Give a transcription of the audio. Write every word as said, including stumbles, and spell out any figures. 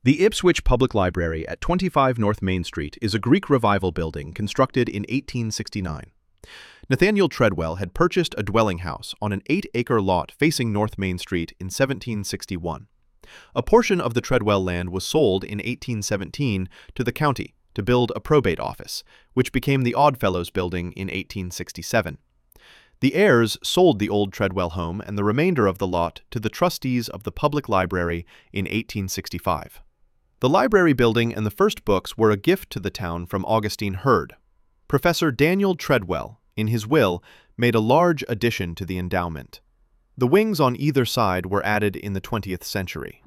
The Ipswich Public Library at twenty-five North Main Street is a Greek Revival building constructed in eighteen sixty-nine. Nathaniel Treadwell had purchased a dwelling house on an eight-acre lot facing North Main Street in seventeen sixty-one. A portion of the Treadwell land was sold in eighteen seventeen to the county to build a probate office, which became the Oddfellows Building in eighteen sixty-seven. The heirs sold the old Treadwell home and the remainder of the lot to the trustees of the public library in eighteen sixty-five. The library building and the first books were a gift to the town from Augustine Hurd. Professor Daniel Treadwell, in his will, made a large addition to the endowment. The wings on either side were added in the twentieth century.